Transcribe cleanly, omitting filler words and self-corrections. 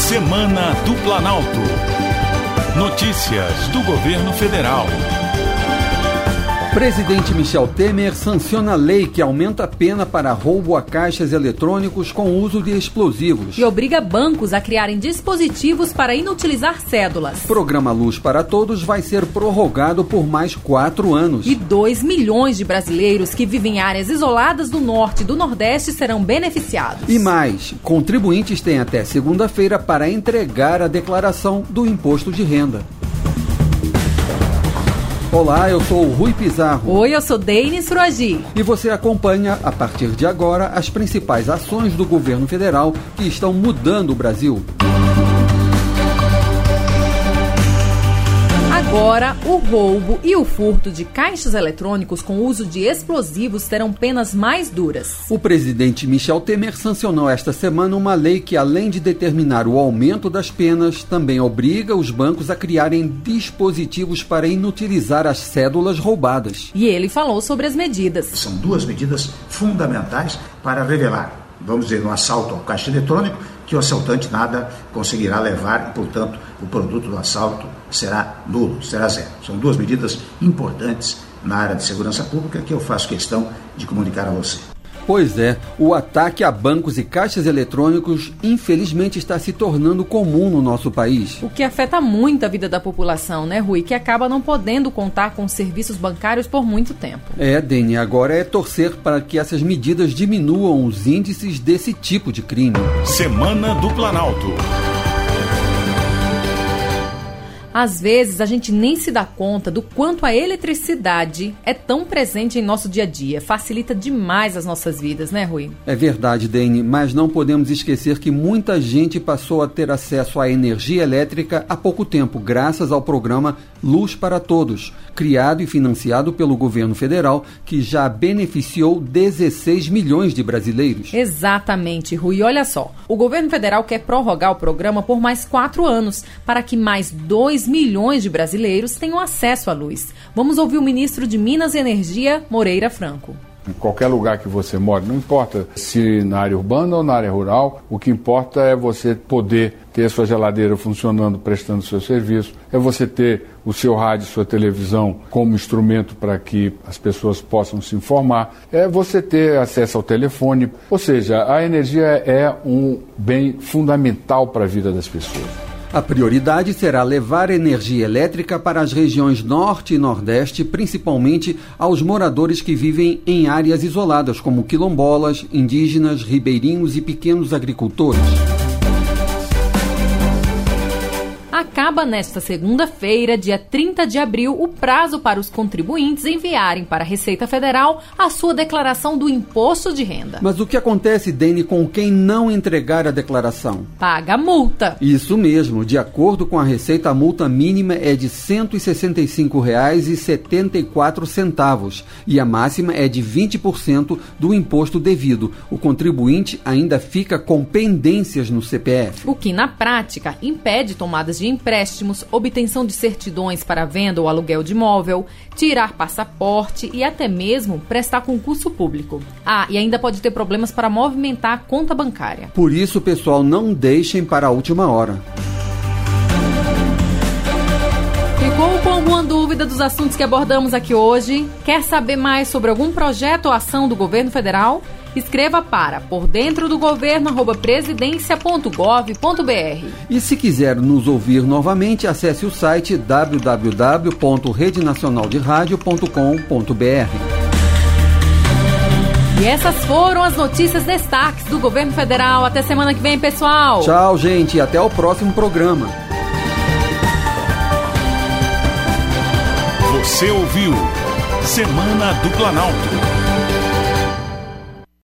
Semana do Planalto. Notícias do Governo Federal. Presidente Michel Temer sanciona a lei que aumenta a pena para roubo a caixas eletrônicos com uso de explosivos. E obriga bancos a criarem dispositivos para inutilizar cédulas. O programa Luz para Todos vai ser prorrogado por mais 4 anos. E 2 milhões de brasileiros que vivem em áreas isoladas do Norte e do Nordeste serão beneficiados. E mais, contribuintes têm até segunda-feira para entregar a declaração do imposto de renda. Olá, eu sou o Rui Pizarro. Oi, eu sou Denis Fruagi. E você acompanha, a partir de agora, as principais ações do governo federal que estão mudando o Brasil. Agora, o roubo e o furto de caixas eletrônicos com uso de explosivos terão penas mais duras. O presidente Michel Temer sancionou esta semana uma lei que, além de determinar o aumento das penas, também obriga os bancos a criarem dispositivos para inutilizar as cédulas roubadas. E ele falou sobre as medidas. São 2 medidas fundamentais para revelar, vamos dizer, no assalto ao caixa eletrônico, que o assaltante nada conseguirá levar e, portanto, o produto do assalto será nulo, será zero. São 2 medidas importantes na área de segurança pública que eu faço questão de comunicar a você. Pois é, o ataque a bancos e caixas eletrônicos infelizmente está se tornando comum no nosso país. O que afeta muito a vida da população, né, Rui? Que acaba não podendo contar com serviços bancários por muito tempo. Deni, agora é torcer para que essas medidas diminuam os índices desse tipo de crime. Semana do Planalto. Às vezes, a gente nem se dá conta do quanto a eletricidade é tão presente em nosso dia a dia. Facilita demais as nossas vidas, né, Rui? É verdade, Deni, mas não podemos esquecer que muita gente passou a ter acesso à energia elétrica há pouco tempo, graças ao programa Luz para Todos, criado e financiado pelo governo federal, que já beneficiou 16 milhões de brasileiros. Exatamente, Rui. Olha só, o governo federal quer prorrogar o programa por mais 4 anos, para que mais 2 milhões de brasileiros tenham acesso à luz. Vamos ouvir o ministro de Minas e Energia, Moreira Franco. Em qualquer lugar que você mora, não importa se na área urbana ou na área rural, o que importa é você poder ter a sua geladeira funcionando, prestando seu serviço, é você ter o seu rádio, sua televisão como instrumento para que as pessoas possam se informar, é você ter acesso ao telefone, ou seja, a energia é um bem fundamental para a vida das pessoas. A prioridade será levar energia elétrica para as regiões Norte e Nordeste, principalmente aos moradores que vivem em áreas isoladas, como quilombolas, indígenas, ribeirinhos e pequenos agricultores. Acaba nesta segunda-feira, dia 30 de abril, o prazo para os contribuintes enviarem para a Receita Federal a sua declaração do imposto de renda. Mas o que acontece, Deni, com quem não entregar a declaração? Paga multa. Isso mesmo. De acordo com a Receita, a multa mínima é de R$ 165,74 e a máxima é de 20% do imposto devido. O contribuinte ainda fica com pendências no CPF. O que, na prática, impede tomadas de empréstimos, obtenção de certidões para venda ou aluguel de imóvel, tirar passaporte e até mesmo prestar concurso público. E ainda pode ter problemas para movimentar a conta bancária. Por isso, pessoal, não deixem para a última hora. Ficou com alguma dúvida dos assuntos que abordamos aqui hoje? Quer saber mais sobre algum projeto ou ação do governo federal? Escreva para pordentrodogoverno@presidencia.gov.br. E se quiser nos ouvir novamente, acesse o site www.redenacionalderadio.com.br. E essas foram as notícias destaques do governo federal. Até semana que vem, pessoal. Tchau, gente, e até o próximo programa. Você ouviu Semana do Planalto.